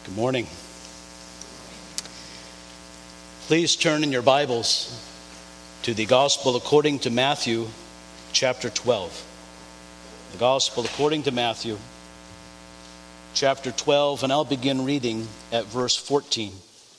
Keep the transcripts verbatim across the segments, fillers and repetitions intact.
Good morning. Please turn in your Bibles to the Gospel according to Matthew, chapter twelve. The Gospel according to Matthew, chapter twelve, and I'll begin reading at verse fourteen.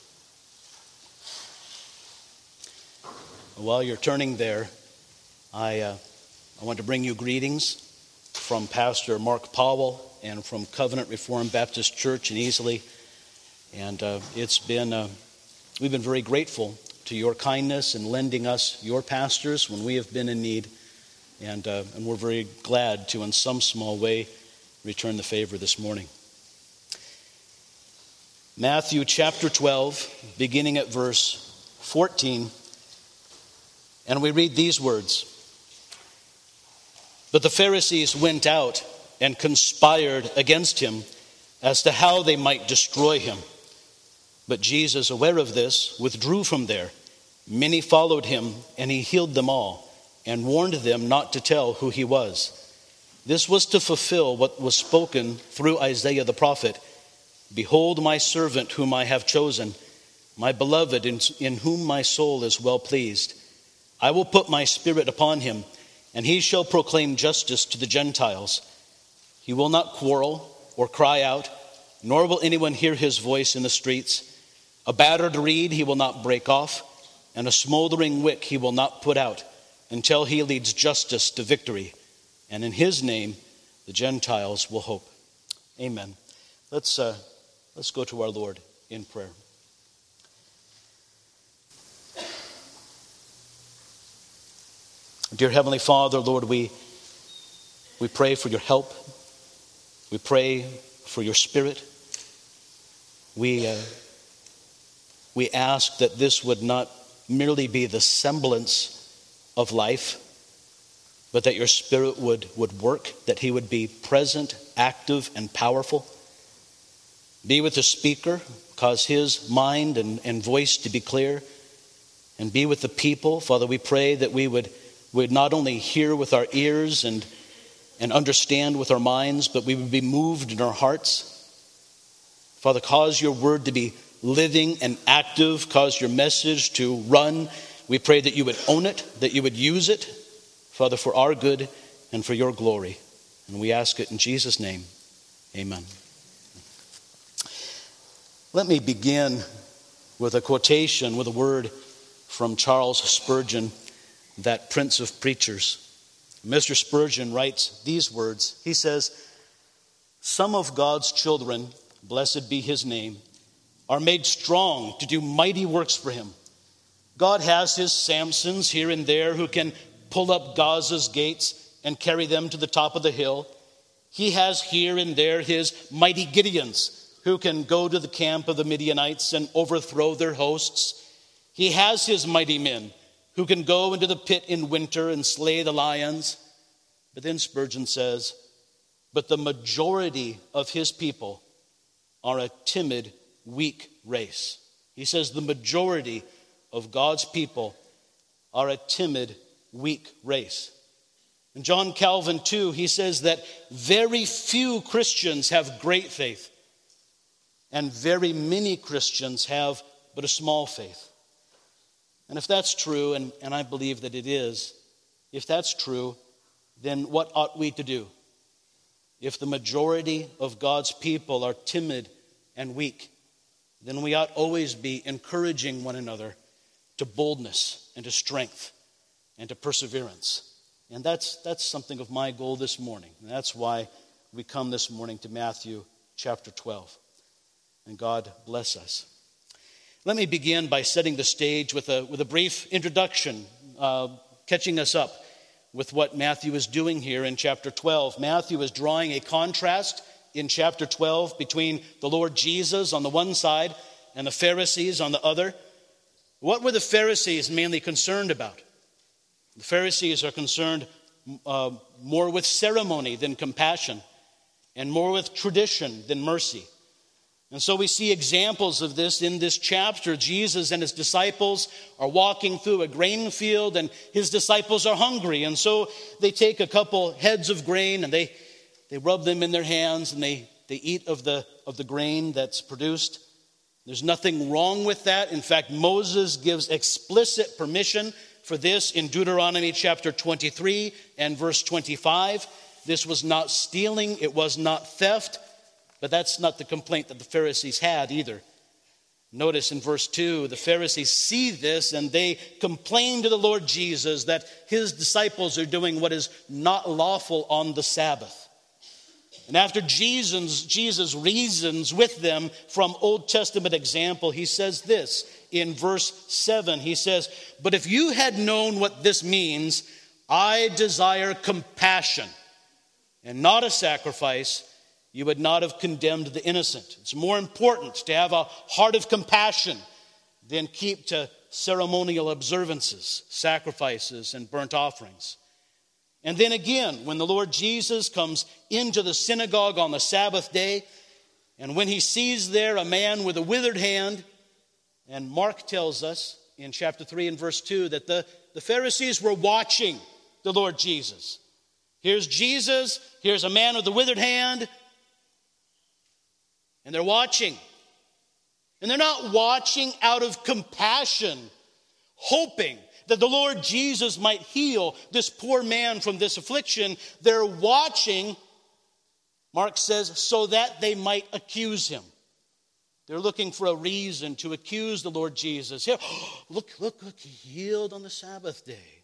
While you're turning there, I, uh, I want to bring you greetings from Pastor Mark Powell and from Covenant Reformed Baptist Church in Easley. And uh, it's been, uh, we've been very grateful to your kindness in lending us your pastors when we have been in need. And, uh, and we're very glad to, in some small way, return the favor this morning. Matthew chapter twelve, beginning at verse fourteen. And we read these words. But the Pharisees went out and conspired against him as to how they might destroy him. But Jesus, aware of this, withdrew from there. Many followed him, and he healed them all, and warned them not to tell who he was. This was to fulfill what was spoken through Isaiah the prophet. Behold my servant whom I have chosen, my beloved in, in whom my soul is well pleased. I will put my spirit upon him, and he shall proclaim justice to the Gentiles. He will not quarrel or cry out, nor will anyone hear his voice in the streets. A battered reed he will not break off, and a smoldering wick he will not put out, until he leads justice to victory. And in his name the Gentiles will hope. Amen. Let's, uh, let's go to our Lord in prayer. Dear Heavenly Father, Lord, we, we pray for your help. We pray for your Spirit. We, uh, we ask that this would not merely be the semblance of life, but that your Spirit would, would work, that he would be present, active, and powerful. Be with the speaker, cause his mind and, and voice to be clear, and be with the people. Father, we pray that we would would not only hear with our ears and, and understand with our minds, but we would be moved in our hearts. Father, cause your word to be living and active. Cause your message to run. We pray that you would own it, that you would use it, Father, for our good and for your glory. And we ask it in Jesus' name. Amen. Let me begin with a quotation, with a word from Charles Spurgeon, that Prince of Preachers. Mister Spurgeon writes these words. He says, "Some of God's children, blessed be his name, are made strong to do mighty works for him. God has his Samsons here and there who can pull up Gaza's gates and carry them to the top of the hill. He has here and there his mighty Gideons who can go to the camp of the Midianites and overthrow their hosts. He has his mighty men who can go into the pit in winter and slay the lions." But then Spurgeon says, "But the majority of his people are a timid, weak race." He says the majority of God's people are a timid, weak race. And John Calvin, too, he says that very few Christians have great faith, and very many Christians have but a small faith. And if that's true, and, and I believe that it is, if that's true, then what ought we to do? If the majority of God's people are timid and weak, then we ought always be encouraging one another to boldness and to strength and to perseverance. And that's, that's something of my goal this morning. And that's why we come this morning to Matthew chapter twelve. And God bless us. Let me begin by setting the stage with a, with a brief introduction, uh, catching us up with what Matthew is doing here in chapter twelve. Matthew is drawing a contrast in chapter twelve between the Lord Jesus on the one side and the Pharisees on the other. What were the Pharisees mainly concerned about? The Pharisees are concerned uh, more with ceremony than compassion, and more with tradition than mercy. And so we see examples of this in this chapter. Jesus and his disciples are walking through a grain field, and his disciples are hungry. And so they take a couple heads of grain and they, they rub them in their hands, and they they eat of the, of the grain that's produced. There's nothing wrong with that. In fact, Moses gives explicit permission for this in Deuteronomy chapter twenty-three and verse twenty-five. This was not stealing, it was not theft, but that's not the complaint that the Pharisees had either. Notice in verse two, the Pharisees see this and they complain to the Lord Jesus that his disciples are doing what is not lawful on the Sabbath. And after Jesus, Jesus reasons with them from Old Testament example, he says this in verse seven. He says, "But if you had known what this means, I desire compassion and not a sacrifice, you would not have condemned the innocent." It's more important to have a heart of compassion than keep to ceremonial observances, sacrifices, and burnt offerings. And then again, when the Lord Jesus comes into the synagogue on the Sabbath day, and when he sees there a man with a withered hand, and Mark tells us in chapter three and verse two that the, the Pharisees were watching the Lord Jesus. Here's Jesus, here's a man with a withered hand, and they're watching. And they're not watching out of compassion, hoping that the Lord Jesus might heal this poor man from this affliction. They're watching, Mark says, so that they might accuse him. They're looking for a reason to accuse the Lord Jesus. Here, oh, look, look, look, he healed on the Sabbath day.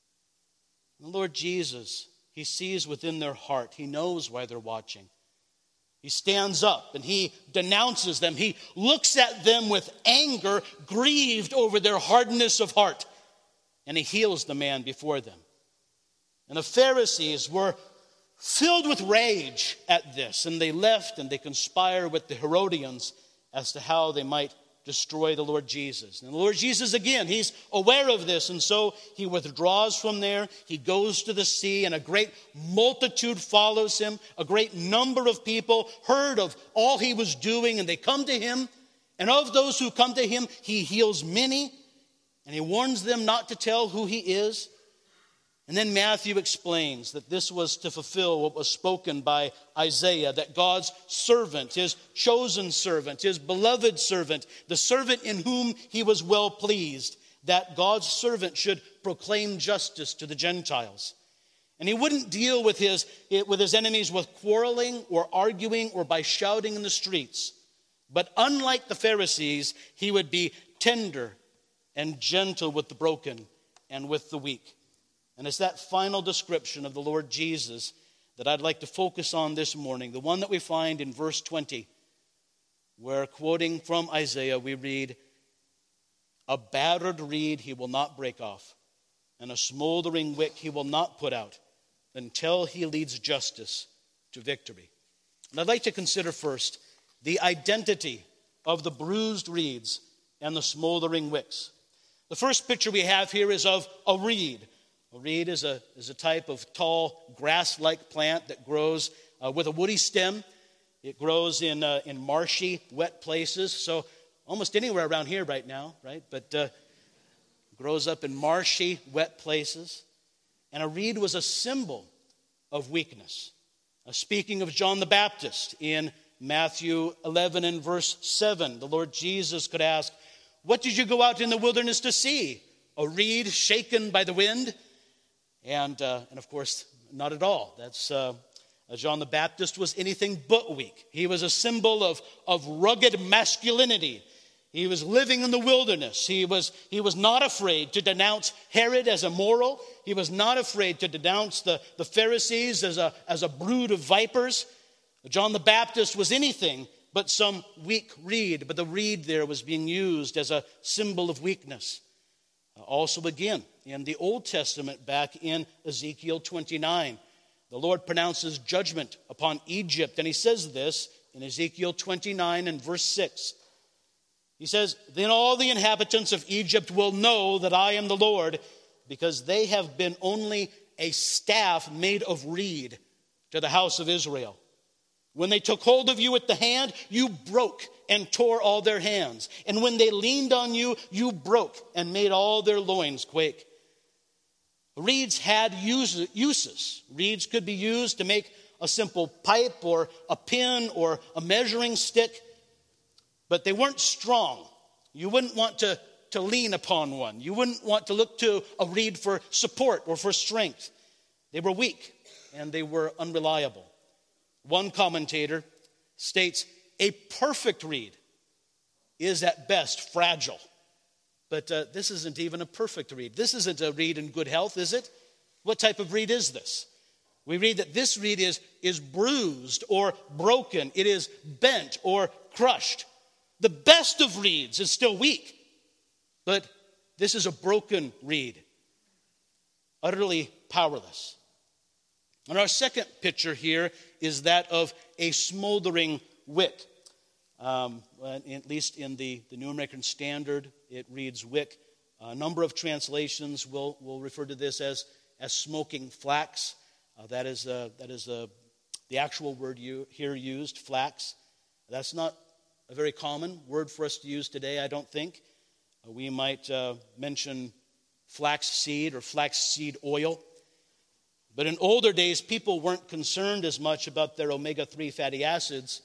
And the Lord Jesus, he sees within their heart. He knows why they're watching. He stands up and he denounces them. He looks at them with anger, grieved over their hardness of heart. And he heals the man before them. And the Pharisees were filled with rage at this. And they left and they conspired with the Herodians as to how they might destroy the Lord Jesus. And the Lord Jesus, again, he's aware of this. And so he withdraws from there. He goes to the sea and a great multitude follows him. A great number of people heard of all he was doing and they come to him. And of those who come to him, he heals many. And he warns them not to tell who he is. And then Matthew explains that this was to fulfill what was spoken by Isaiah, that God's servant, his chosen servant, his beloved servant, the servant in whom he was well pleased, that God's servant should proclaim justice to the Gentiles. And he wouldn't deal with his, with his enemies with quarreling or arguing or by shouting in the streets. But unlike the Pharisees, he would be tender and gentle with the broken and with the weak. And it's that final description of the Lord Jesus that I'd like to focus on this morning, the one that we find in verse twenty, where, quoting from Isaiah, we read, "A battered reed he will not break off, and a smoldering wick he will not put out, until he leads justice to victory." And I'd like to consider first the identity of the bruised reeds and the smoldering wicks. The first picture we have here is of a reed. A reed is a, is a type of tall grass-like plant that grows uh, with a woody stem. It grows in, uh, in marshy, wet places. So almost anywhere around here right now, right? But uh, grows up in marshy, wet places. And a reed was a symbol of weakness. Uh, speaking of John the Baptist in Matthew eleven and verse seven, the Lord Jesus could ask, "What did you go out in the wilderness to see? A reed shaken by the wind?" And, uh, and of course, not at all. That's uh, John the Baptist was anything but weak. He was a symbol of, of rugged masculinity. He was living in the wilderness. He was, he was not afraid to denounce Herod as immoral. He was not afraid to denounce the, the Pharisees as a, as a brood of vipers. John the Baptist was anything but some weak reed. But the reed there was being used as a symbol of weakness. Also again, in the Old Testament, back in Ezekiel twenty-nine, the Lord pronounces judgment upon Egypt. And he says this in Ezekiel twenty-nine and verse six. He says, "Then all the inhabitants of Egypt will know that I am the Lord, because they have been only a staff made of reed to the house of Israel. When they took hold of you with the hand, you broke and tore all their hands. And when they leaned on you, you broke and made all their loins quake." Reeds had uses. Reeds could be used to make a simple pipe or a pin or a measuring stick, but they weren't strong. You wouldn't want to, to lean upon one. You wouldn't want to look to a reed for support or for strength. They were weak and they were unreliable. One commentator states, a perfect reed is at best fragile. But uh, this isn't even a perfect reed. This isn't a reed in good health, is it? What type of reed is this? We read that this reed is, is bruised or broken. It is bent or crushed. The best of reeds is still weak. But this is a broken reed, utterly powerless. And our second picture here is that of a smoldering wick. Um, at least in the, the New American Standard, it reads wick. A number of translations will, will refer to this as, as smoking flax. Uh, that is, uh, that is uh, the actual word you, here used, flax. That's not a very common word for us to use today, I don't think. Uh, we might uh, mention flax seed or flax seed oil. But in older days, people weren't concerned as much about their omega three fatty acids.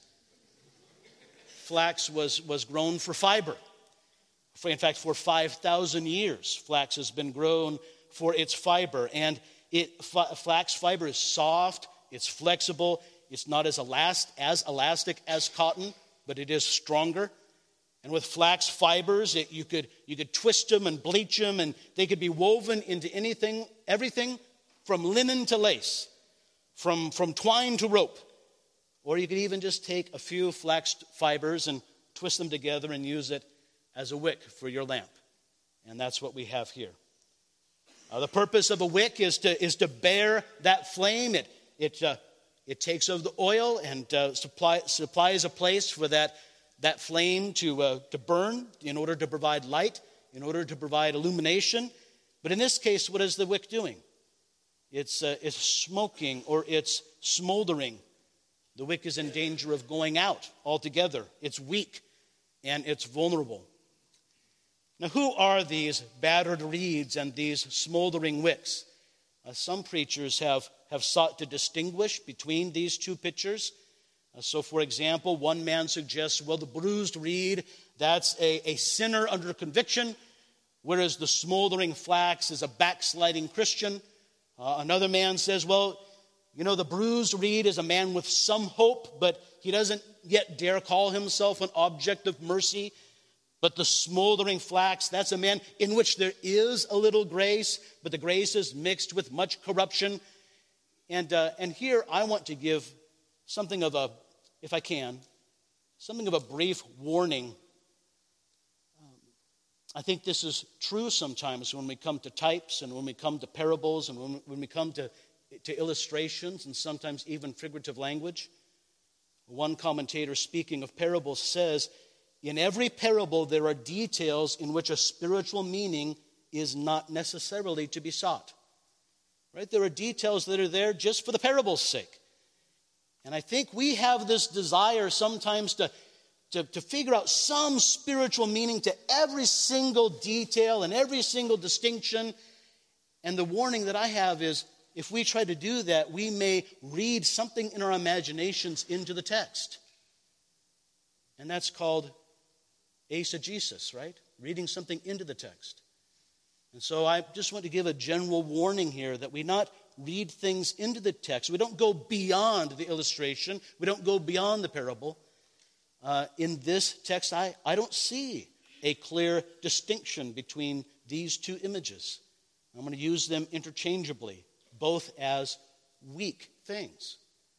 Flax was, was grown for fiber. For, in fact, for five thousand years, flax has been grown for its fiber. And it, f- flax fiber is soft, it's flexible, it's not as, elast, as elastic as cotton, but it is stronger. And with flax fibers, it, you could you could twist them and bleach them, and they could be woven into anything, everything from linen to lace, from, from twine to rope. Or you could even just take a few flax fibers and twist them together and use it as a wick for your lamp. And that's what we have here. Uh, the purpose of a wick is to is to bear that flame. It it uh, it takes of the oil and uh, supply, supplies a place for that that flame to uh, to burn in order to provide light, in order to provide illumination. But in this case, what is the wick doing? It's uh, it's smoking or it's smoldering. The wick is in danger of going out altogether. It's weak and it's vulnerable. Now, who are these battered reeds and these smoldering wicks? Uh, some preachers have, have sought to distinguish between these two pictures. Uh, so, for example, one man suggests, well, the bruised reed, that's a, a sinner under conviction, whereas the smoldering flax is a backsliding Christian. Uh, another man says, well, you know, the bruised reed is a man with some hope, but he doesn't yet dare call himself an object of mercy. But the smoldering flax, that's a man in which there is a little grace, but the grace is mixed with much corruption. And uh, and here I want to give something of a, if I can, something of a brief warning. Um, I think this is true sometimes when we come to types and when we come to parables and when, when we come to to illustrations and sometimes even figurative language. One commentator speaking of parables says, in every parable there are details in which a spiritual meaning is not necessarily to be sought. Right? There are details that are there just for the parable's sake. And I think we have this desire sometimes to, to, to figure out some spiritual meaning to every single detail and every single distinction. And the warning that I have is, if we try to do that, we may read something in our imaginations into the text. And that's called eisegesis, right? Reading something into the text. And so I just want to give a general warning here that we not read things into the text. We don't go beyond the illustration. We don't go beyond the parable. Uh, in this text, I, I don't see a clear distinction between these two images. I'm going to use them interchangeably, both as weak things.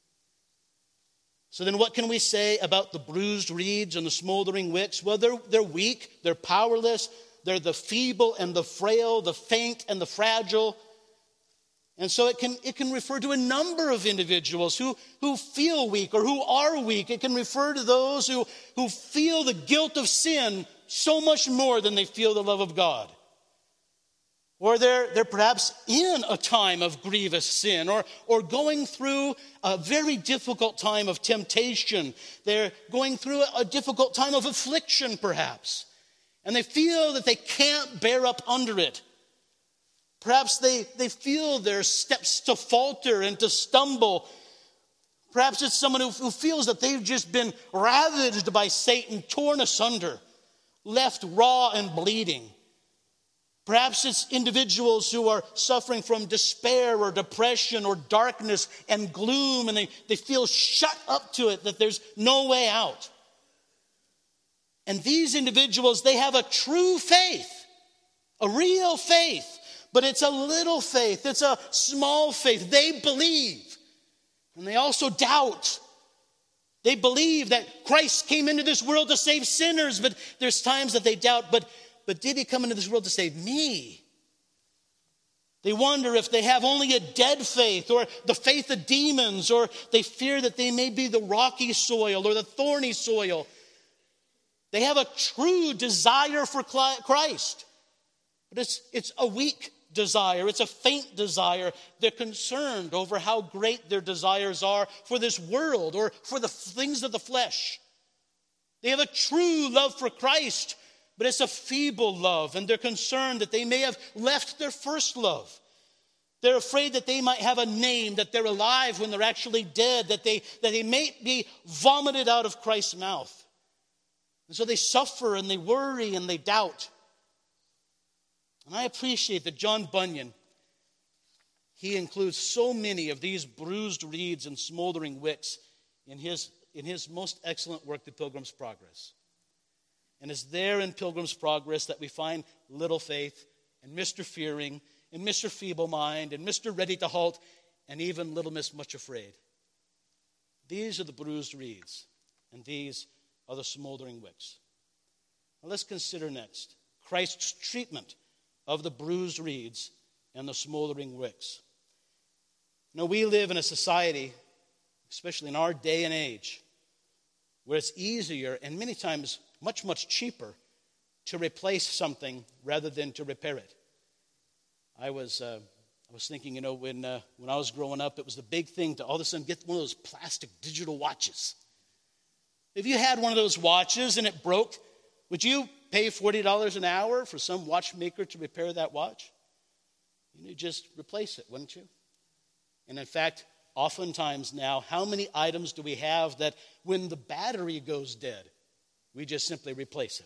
So then what can we say about the bruised reeds and the smoldering wicks? Well, they're, they're weak, they're powerless, they're the feeble and the frail, the faint and the fragile. And so it can, it can refer to a number of individuals who, who feel weak or who are weak. It can refer to those who, who feel the guilt of sin so much more than they feel the love of God. Or they're, they're perhaps in a time of grievous sin, or, or going through a very difficult time of temptation. They're going through a difficult time of affliction, perhaps. And they feel that they can't bear up under it. Perhaps they, they feel their steps to falter and to stumble. Perhaps it's someone who, who feels that they've just been ravaged by Satan, torn asunder, left raw and bleeding. Perhaps it's individuals who are suffering from despair or depression or darkness and gloom, and they, they feel shut up to it, that there's no way out. And these individuals, they have a true faith, a real faith, but it's a little faith, it's a small faith. They believe, and they also doubt. They believe that Christ came into this world to save sinners, but there's times that they doubt, but, but did he come into this world to save me? They wonder if they have only a dead faith or the faith of demons, or they fear that they may be the rocky soil or the thorny soil. They have a true desire for Christ, but it's, it's a weak desire. It's a faint desire. They're concerned over how great their desires are for this world or for the things of the flesh. They have a true love for Christ, but it's a feeble love, and they're concerned that they may have left their first love. They're afraid that they might have a name, that they're alive when they're actually dead, that they, that they may be vomited out of Christ's mouth. And so they suffer and they worry and they doubt. And I appreciate that John Bunyan, he includes so many of these bruised reeds and smoldering wicks in his, in his most excellent work, The Pilgrim's Progress. And it's there in Pilgrim's Progress that we find Little Faith and Mister Fearing and Mister Feeble Mind and Mister Ready to Halt and even Little Miss Much Afraid. These are the bruised reeds, and these are the smoldering wicks. Now let's consider next Christ's treatment of the bruised reeds and the smoldering wicks. Now, we live in a society, especially in our day and age, where it's easier and many times much, much cheaper to replace something rather than to repair it. I was uh, I was thinking, you know, when uh, when I was growing up, it was the big thing to all of a sudden get one of those plastic digital watches. If you had one of those watches and it broke, would you pay forty dollars an hour for some watchmaker to repair that watch? You'd just replace it, wouldn't you? And in fact, oftentimes now, how many items do we have that when the battery goes dead, we just simply replace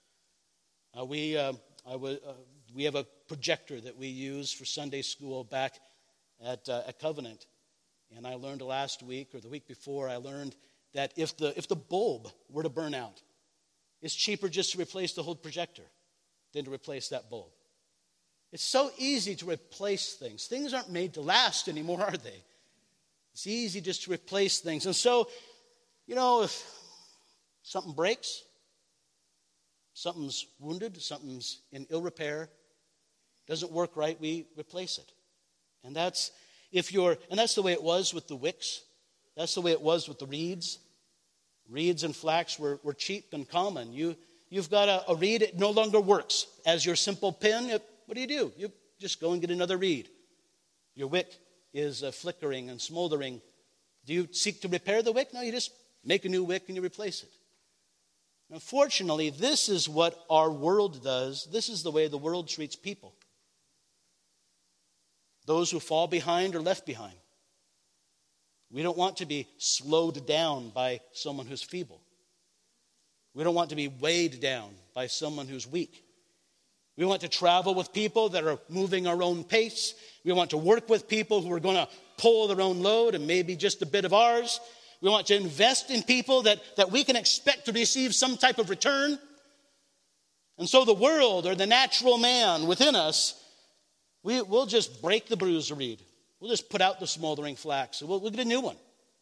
it? Uh, we, uh, I w- uh, we have a projector that we use for Sunday school back at, uh, at Covenant. And I learned last week or the week before, I learned that if the if the bulb were to burn out, it's cheaper just to replace the whole projector than to replace that bulb. It's so easy to replace things. Things aren't made to last anymore, are they? It's easy just to replace things. And so, you know, if something breaks, something's wounded, something's in ill repair, doesn't work right, we replace it. And that's if you're and that's the way it was with the wicks. That's the way it was with the reeds. Reeds and flax were, were cheap and common. You, you've got a, a reed, it no longer works as your simple pin. It, what do you do? You just go and get another reed. Your wick is uh, flickering and smoldering. Do you seek to repair the wick? No, you just make a new wick and you replace it. Unfortunately, this is what our world does. This is the way the world treats people. Those who fall behind are left behind. We don't want to be slowed down by someone who's feeble. We don't want to be weighed down by someone who's weak. We want to travel with people that are moving our own pace. We want to work with people who are going to pull their own load and maybe just a bit of ours. We want to invest in people that, that we can expect to receive some type of return. And so the world or the natural man within us, we, we'll just break the bruised reed. We'll just put out the smoldering flax. We'll, we'll get a new one.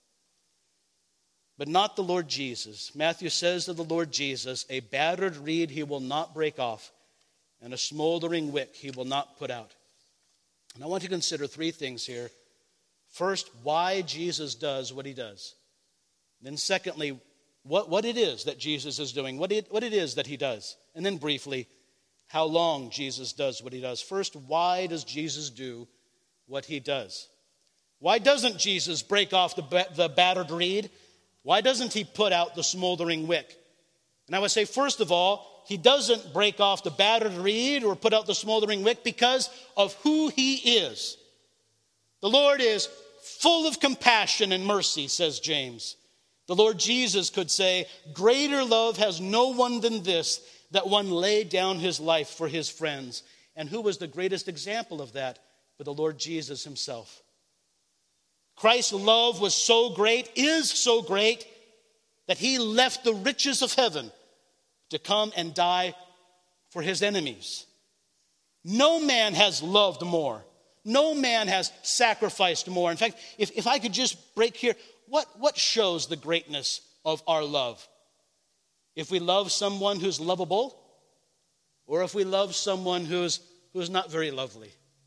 But not the Lord Jesus. Matthew says of the Lord Jesus, a battered reed he will not break off, and a smoldering wick he will not put out. And I want to consider three things here. First, why Jesus does what he does. Then secondly, what, what it is that Jesus is doing, what it, what it is that he does. And then briefly, how long Jesus does what he does. First, why does Jesus do what he does? Why doesn't Jesus break off the, the battered reed? Why doesn't he put out the smoldering wick? And I would say, first of all, he doesn't break off the battered reed or put out the smoldering wick because of who he is. The Lord is full of compassion and mercy, says James. The Lord Jesus could say, greater love has no one than this, that one laid down his life for his friends. And who was the greatest example of that? But the Lord Jesus himself. Christ's love was so great, is so great, that he left the riches of heaven to come and die for his enemies. No man has loved more. No man has sacrificed more. In fact, if, if I could just break here, what, what shows the greatness of our love? If we love someone who's lovable, or if we love someone who's, who's not very lovely.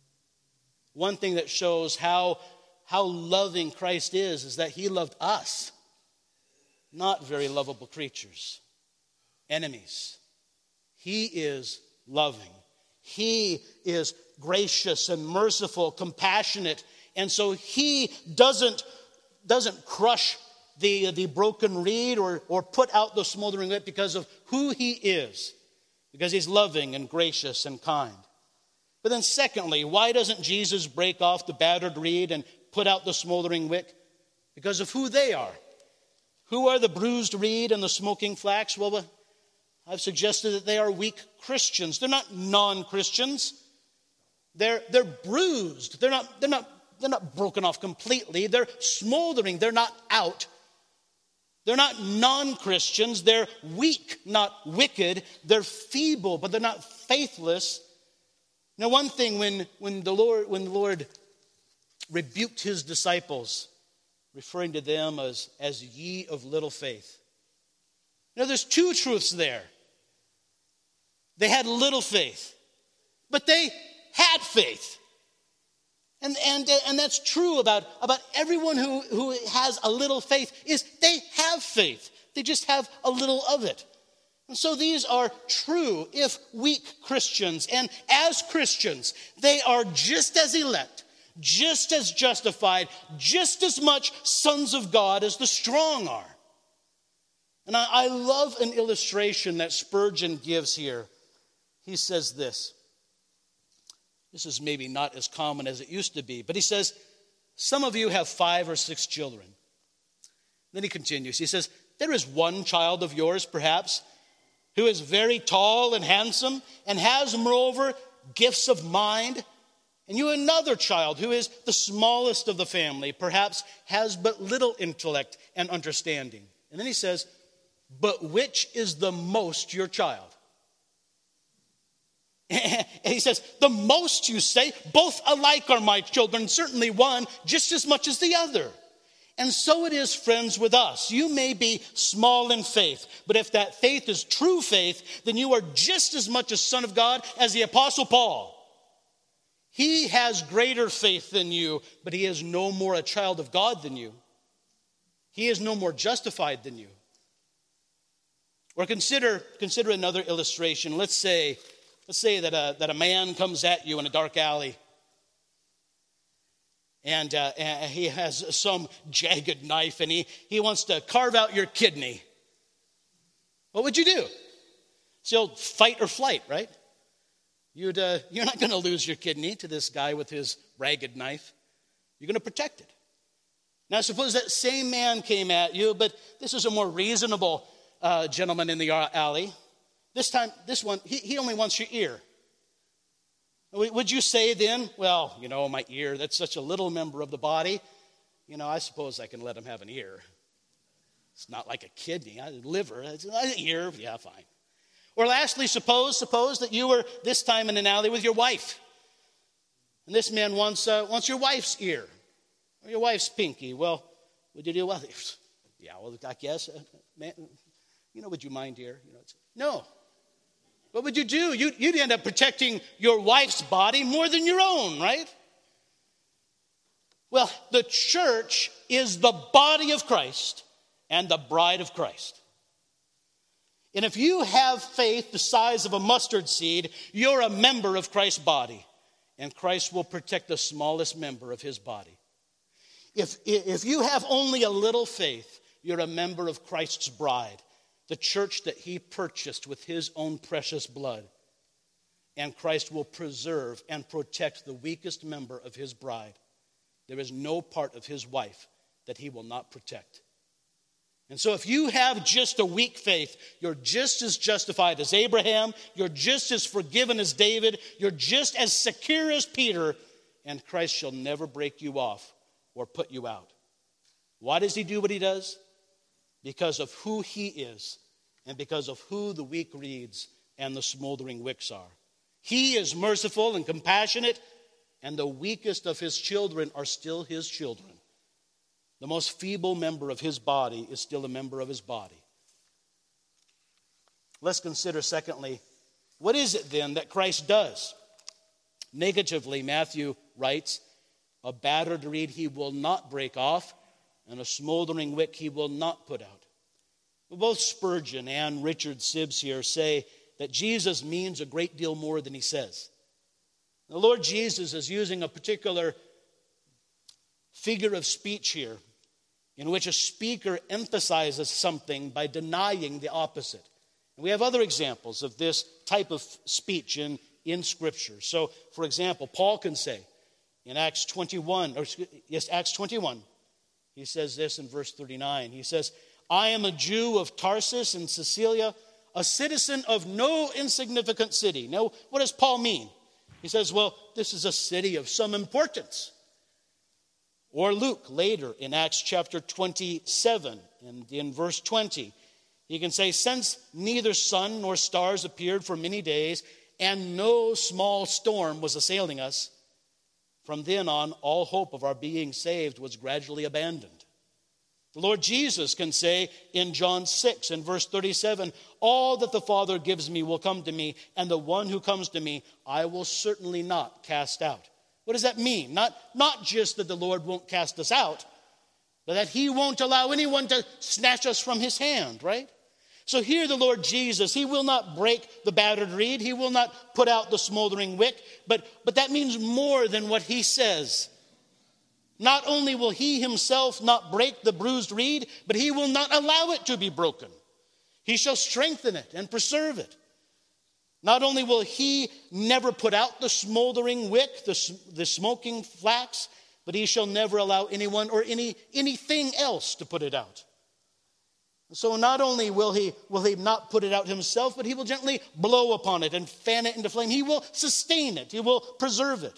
One thing that shows how, how loving Christ is, is that he loved us, not very lovable creatures, enemies. He is loving. He is gracious and merciful, compassionate. And so he doesn't, doesn't crush the, the broken reed or, or put out the smoldering wick because of who he is. Because he's loving and gracious and kind. But then secondly, why doesn't Jesus break off the battered reed and put out the smoldering wick? Because of who they are. Who are the bruised reed and the smoking flax? Well, I've suggested that they are weak Christians. They're not non-Christians. They're, they're bruised. They're not, they're, not, they're not broken off completely. They're smoldering. They're not out. They're not non-Christians. They're weak, not wicked. They're feeble, but they're not faithless. Now, one thing when, when, the Lord, when the Lord rebuked his disciples, referring to them as, as ye of little faith. Now, there's two truths there. They had little faith, but they had faith. And, and, and that's true about, about everyone who, who has a little faith, is they have faith. They just have a little of it. And so these are true, if weak Christians. And as Christians, they are just as elect, just as justified, just as much sons of God as the strong are. And I, I love an illustration that Spurgeon gives here. He says this. This is maybe not as common as it used to be, but he says, some of you have five or six children. Then he continues. He says, there is one child of yours, perhaps, who is very tall and handsome and has, moreover, gifts of mind. And you another child who is the smallest of the family, perhaps has but little intellect and understanding. And then he says, but which is the most your child? And he says, the most you say, both alike are my children, certainly one just as much as the other. And so it is, friends, with us. You may be small in faith, but if that faith is true faith, then you are just as much a son of God as the Apostle Paul. He has greater faith than you, but he is no more a child of God than you. He is no more justified than you. Or consider, consider another illustration. Let's say, let's say that a, that a man comes at you in a dark alley. And, uh, and he has some jagged knife and he, he wants to carve out your kidney. What would you do? So fight or flight, right? You'd, uh, you're not going to lose your kidney to this guy with his ragged knife. You're going to protect it. Now, suppose that same man came at you, but this is a more reasonable uh, gentleman in the alley. This time, this one, he, he only wants your ear. Would you say then, well, you know, my ear, that's such a little member of the body. You know, I suppose I can let him have an ear. It's not like a kidney, a liver, it's an ear, yeah, fine. Or lastly, suppose, suppose that you were this time in an alley with your wife. And this man wants, uh, wants your wife's ear, or your wife's pinky. Well, would you do well? Yeah, well, I guess, uh, man, you know, would you mind, dear? You know, it's, no. What would you do? You'd, you'd end up protecting your wife's body more than your own, right? Well, the church is the body of Christ and the bride of Christ. And if you have faith the size of a mustard seed, you're a member of Christ's body. And Christ will protect the smallest member of his body. If, if you have only a little faith, you're a member of Christ's bride. The church that he purchased with his own precious blood. And Christ will preserve and protect the weakest member of his bride. there is no part of his wife that he will not protect. And so if you have just a weak faith, you're just as justified as Abraham, you're just as forgiven as David, you're just as secure as Peter, and Christ shall never break you off or put you out. Why does he do what he does? Because of who he is and because of who the weak reeds and the smoldering wicks are. He is merciful and compassionate, and the weakest of his children are still his children. The most feeble member of his body is still a member of his body. Let's consider, secondly, what is it then that Christ does? Negatively, Matthew writes, a battered reed he will not break off, and a smoldering wick he will not put out. Both Spurgeon and Richard Sibbes here say that Jesus means a great deal more than he says. The Lord Jesus is using a particular figure of speech here in which a speaker emphasizes something by denying the opposite. And we have other examples of this type of speech in, in Scripture. So, for example, Paul can say in Acts twenty-one, or yes, Acts twenty-one, he says this in verse thirty-nine. He says, I am a Jew of Tarsus in Cilicia, a citizen of no insignificant city. Now, what does Paul mean? He says, well, this is a city of some importance. Or Luke, later in Acts chapter twenty-seven, and in verse twenty, he can say, since neither sun nor stars appeared for many days, and no small storm was assailing us, from then on, all hope of our being saved was gradually abandoned. The Lord Jesus can say in John six and verse thirty-seven, all that the Father gives me will come to me, and the one who comes to me I will certainly not cast out. What does that mean? Not, not just that the Lord won't cast us out, but that he won't allow anyone to snatch us from his hand, right? So here the Lord Jesus, he will not break the battered reed. He will not put out the smoldering wick. But, but that means more than what he says. Not only will he himself not break the bruised reed, but he will not allow it to be broken. He shall strengthen it and preserve it. Not only will he never put out the smoldering wick, the, the smoking flax, but he shall never allow anyone or any anything else to put it out. So not only will he, will he not put it out himself, but he will gently blow upon it and fan it into flame. He will sustain it. He will preserve it.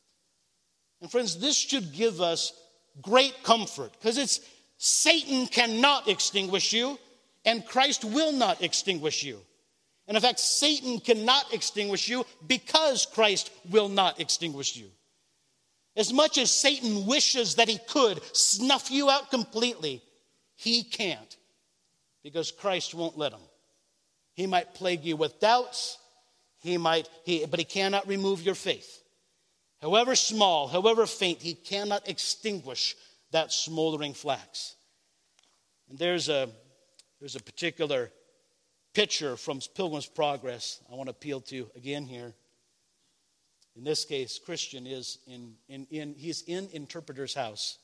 And friends, this should give us great comfort, because it's Satan cannot extinguish you, and Christ will not extinguish you. And in fact, Satan cannot extinguish you because Christ will not extinguish you. As much as Satan wishes that he could snuff you out completely, he can't, because Christ won't let him. He might plague you with doubts, he might, he, but he cannot remove your faith. However small, however faint, he cannot extinguish that smoldering flax. And there's a, there's a particular picture from Pilgrim's Progress I want to appeal to again here. In this case, Christian is in, in, in he's in Interpreter's house.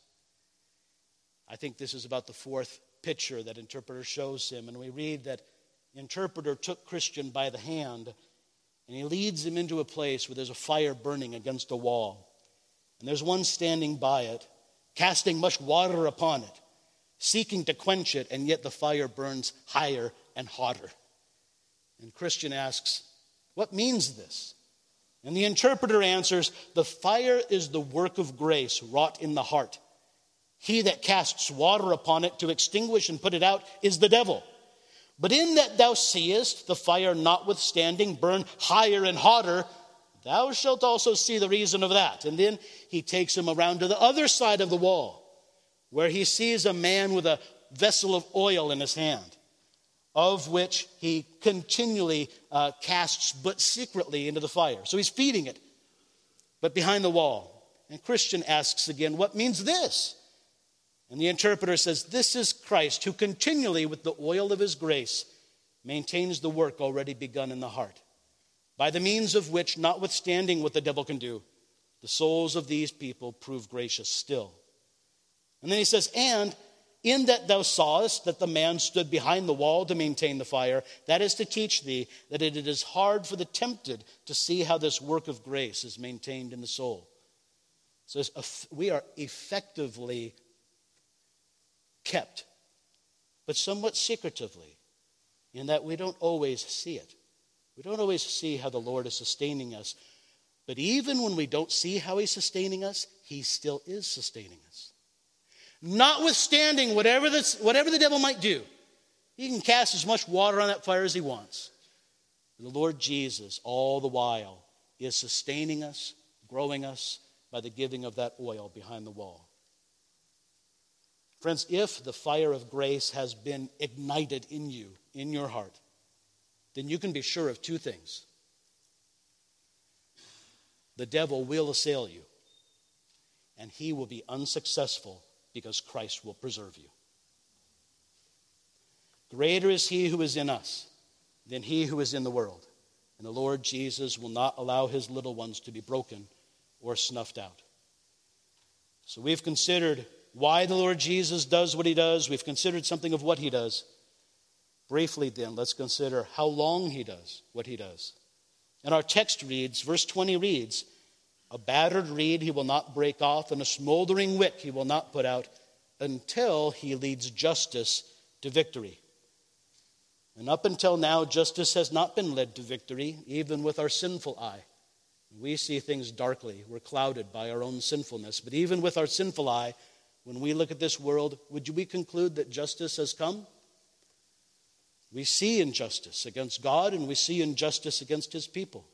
I think this is about the fourth picture that Interpreter shows him. And we read that Interpreter took Christian by the hand, and he leads him into a place where there's a fire burning against a wall. And there's one standing by it, casting much water upon it, seeking to quench it, and yet the fire burns higher and hotter. And Christian asks, what means this? And the Interpreter answers, the fire is the work of grace wrought in the heart. He that casts water upon it to extinguish and put it out is the devil. But in that thou seest the fire notwithstanding burn higher and hotter, thou shalt also see the reason of that. And then he takes him around to the other side of the wall, where he sees a man with a vessel of oil in his hand, of which he continually uh, casts, but secretly, into the fire. So he's feeding it, but behind the wall. And Christian asks again, what means this? And the Interpreter says, this is Christ, who continually, with the oil of his grace, maintains the work already begun in the heart, by the means of which, notwithstanding what the devil can do, the souls of these people prove gracious still. And then he says, and in that thou sawest that the man stood behind the wall to maintain the fire, that is to teach thee that it is hard for the tempted to see how this work of grace is maintained in the soul. So we are effectively kept, but somewhat secretively, in that we don't always see it. We don't always see how the Lord is sustaining us. But even when we don't see how he's sustaining us, he still is sustaining us. Notwithstanding whatever, this, whatever the devil might do, he can cast as much water on that fire as he wants. The Lord Jesus, all the while, is sustaining us, growing us by the giving of that oil behind the wall. Friends, if the fire of grace has been ignited in you, in your heart, then you can be sure of two things. The devil will assail you, and he will be unsuccessful because Christ will preserve you. Greater is he who is in us than he who is in the world. And the Lord Jesus will not allow his little ones to be broken or snuffed out. So we've considered why the Lord Jesus does what he does. We've considered something of what he does. Briefly then, let's consider how long he does what he does. And our text reads, verse twenty reads, a battered reed he will not break off, and a smoldering wick he will not put out until he leads justice to victory. And up until now, justice has not been led to victory, even with our sinful eye. We see things darkly. We're clouded by our own sinfulness. But even with our sinful eye, when we look at this world, would we conclude that justice has come? We see injustice against God, and we see injustice against his people.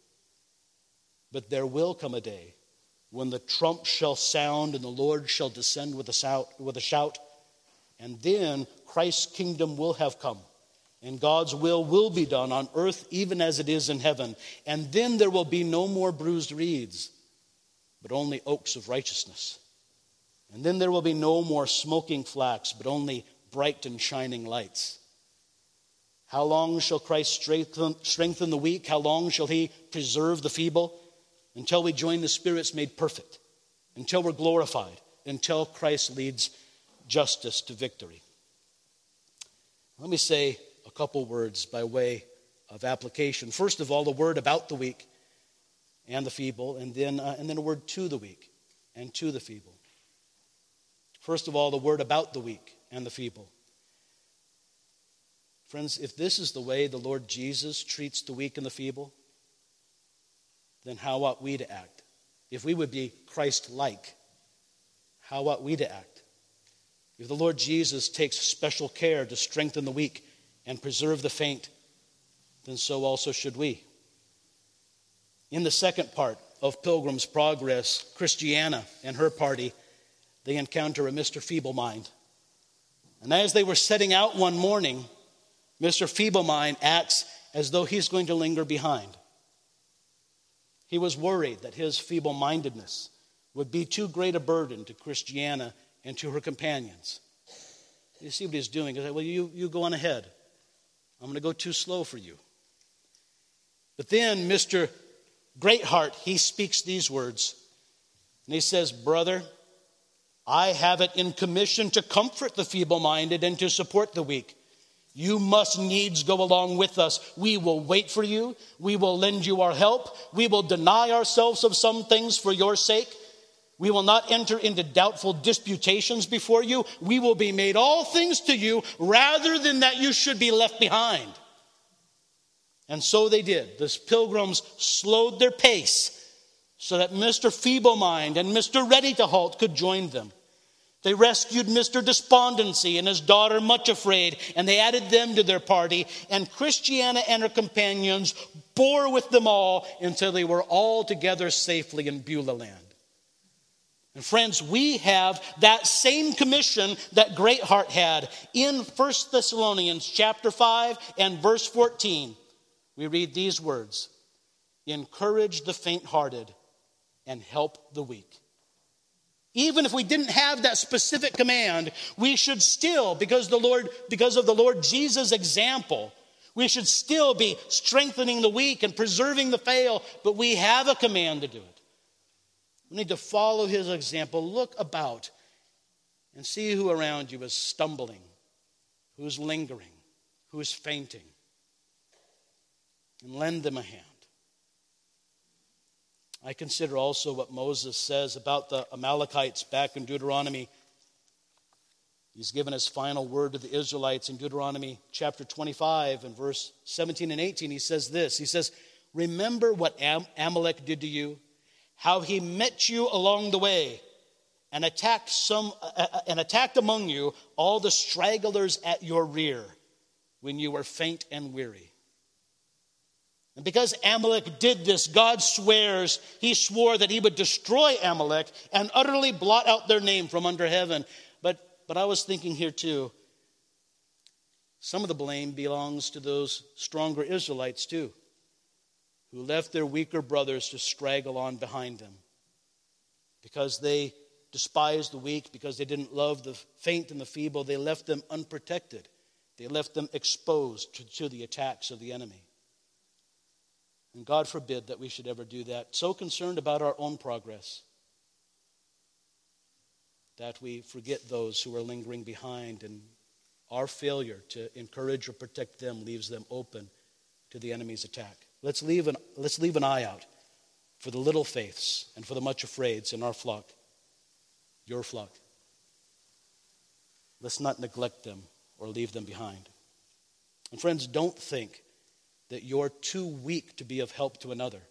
But there will come a day when the trump shall sound and the Lord shall descend with a shout, with a shout, and then Christ's kingdom will have come, and God's will will be done on earth even as it is in heaven. And then there will be no more bruised reeds, but only oaks of righteousness. And then there will be no more smoking flax, but only bright and shining lights. How long shall Christ strengthen, strengthen the weak? How long shall he preserve the feeble? Until we join the spirits made perfect, until we're glorified, until Christ leads justice to victory. Let me say a couple words by way of application. First of all, the word about the weak and the feeble, and then, uh, and then a word to the weak and to the feeble. First of all, the word about the weak and the feeble. Friends, if this is the way the Lord Jesus treats the weak and the feeble, then how ought we to act? If we would be Christ-like, how ought we to act? If the Lord Jesus takes special care to strengthen the weak and preserve the faint, then so also should we. In the second part of Pilgrim's Progress, Christiana and her party, they encounter a Mister Feeblemind. And as they were setting out one morning, Mister Feeblemind acts as though he's going to linger behind. He was worried that his feeble-mindedness would be too great a burden to Christiana and to her companions. You see what he's doing? He's like, well, you, you go on ahead. I'm going to go too slow for you. But then Mister Greatheart, he speaks these words. And he says, brother, I have it in commission to comfort the feeble-minded and to support the weak. You must needs go along with us. We will wait for you. We will lend you our help. We will deny ourselves of some things for your sake. We will not enter into doubtful disputations before you. We will be made all things to you rather than that you should be left behind. And so they did. The pilgrims slowed their pace so that Mister Feeblemind and Mister Ready to Halt could join them. They rescued Mister Despondency and his daughter Much Afraid, and they added them to their party. And Christiana and her companions bore with them all until they were all together safely in Beulah land. And friends, we have that same commission that Greatheart had. In First Thessalonians chapter five and verse fourteen, we read these words, encourage the faint-hearted and help the weak. Even if we didn't have that specific command, we should still, because the Lord, because of the Lord Jesus' example, we should still be strengthening the weak and preserving the frail, but we have a command to do it. We need to follow his example. Look about and see who around you is stumbling, who's lingering, who's fainting, and lend them a hand. I consider also what Moses says about the Amalekites back in Deuteronomy. He's given his final word to the Israelites in Deuteronomy chapter twenty-five and verse seventeen and eighteen. He says this. He says, remember what Am- Amalek did to you, how he met you along the way and attacked some uh, and attacked among you all the stragglers at your rear when you were faint and weary. And because Amalek did this, God swears, he swore that he would destroy Amalek and utterly blot out their name from under heaven. But, but I was thinking here too, some of the blame belongs to those stronger Israelites too, who left their weaker brothers to straggle on behind them. Because they despised the weak, because they didn't love the faint and the feeble, they left them unprotected. They left them exposed to, to the attacks of the enemy. And God forbid that we should ever do that. So concerned about our own progress that we forget those who are lingering behind, and our failure to encourage or protect them leaves them open to the enemy's attack. Let's leave an, let's leave an eye out for the little faiths and for the much afraids in our flock, your flock. Let's not neglect them or leave them behind. And friends, don't think that you're too weak to be of help to another.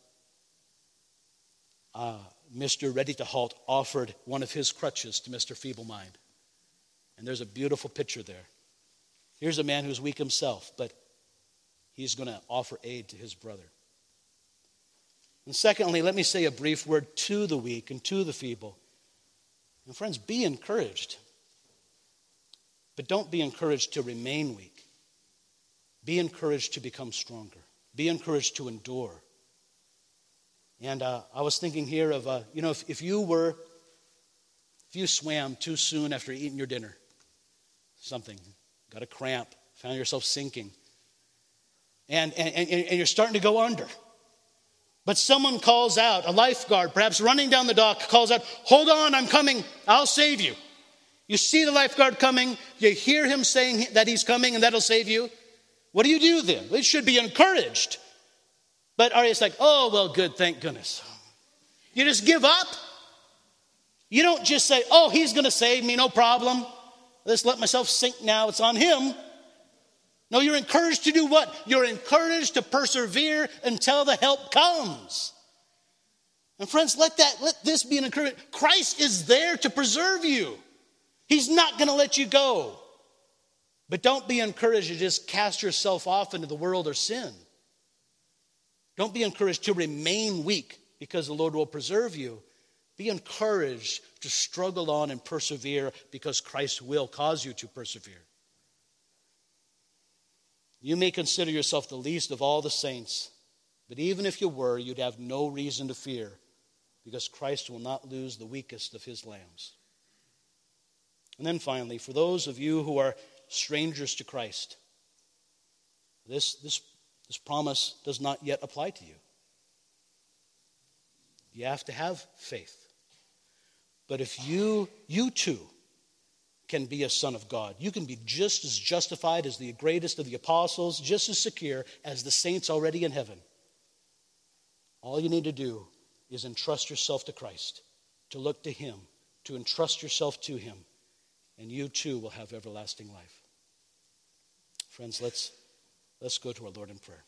Uh, Mister Ready to Halt offered one of his crutches to Mister Feeble-Mind. And there's a beautiful picture there. Here's a man who's weak himself, but he's going to offer aid to his brother. And secondly, let me say a brief word to the weak and to the feeble. And friends, be encouraged. But don't be encouraged to remain weak. Be encouraged to become stronger. Be encouraged to endure. And uh, I was thinking here of, uh, you know, if, if you were, if you swam too soon after eating your dinner, something, got a cramp, found yourself sinking, and, and, and, and you're starting to go under. But someone calls out, a lifeguard, perhaps running down the dock, calls out, hold on, I'm coming, I'll save you. You see the lifeguard coming, you hear him saying that he's coming and that'll save you. What do you do then? It should be encouraged. But are you just like, oh, well, good, thank goodness. You just give up? You don't just say, oh, he's going to save me, no problem. Let's let myself sink now, it's on him. No, you're encouraged to do what? You're encouraged to persevere until the help comes. And friends, let that let this be an encouragement. Christ is there to preserve you. He's not going to let you go. But don't be encouraged to just cast yourself off into the world or sin. Don't be encouraged to remain weak because the Lord will preserve you. Be encouraged to struggle on and persevere because Christ will cause you to persevere. You may consider yourself the least of all the saints, but even if you were, you'd have no reason to fear because Christ will not lose the weakest of his lambs. And then finally, for those of you who are strangers to Christ, this, this, this promise does not yet apply to you. You have to have faith. But if you, you too, can be a son of God, you can be just as justified as the greatest of the apostles, just as secure as the saints already in heaven. All you need to do is entrust yourself to Christ, to look to him, to entrust yourself to him, and you too will have everlasting life. Friends, let's, let's go to our Lord in prayer.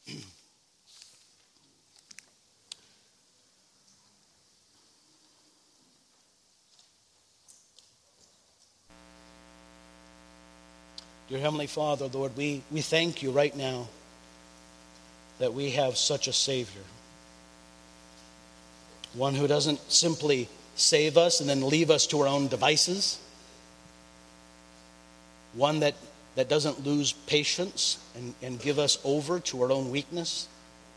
Dear Heavenly Father, Lord, we, we thank you right now that we have such a Savior. One who doesn't simply save us and then leave us to our own devices. One that, that doesn't lose patience and, and give us over to our own weakness.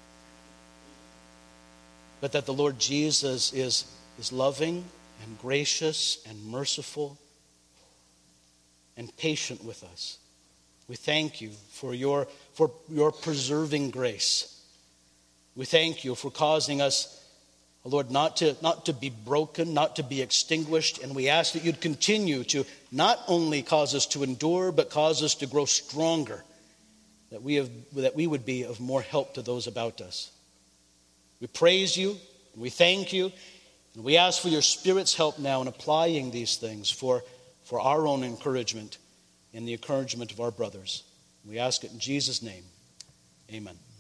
But that the Lord Jesus is, is loving and gracious and merciful and patient with us. We thank you for your, for your preserving grace. We thank you for causing us, Lord, not to, not to be broken, not to be extinguished. And we ask that you'd continue to not only cause us to endure, but cause us to grow stronger, that we have, that we would be of more help to those about us. We praise you, We thank you, and we ask for your Spirit's help now in applying these things for, for our own encouragement and the encouragement of our brothers. We ask it in Jesus' name. Amen.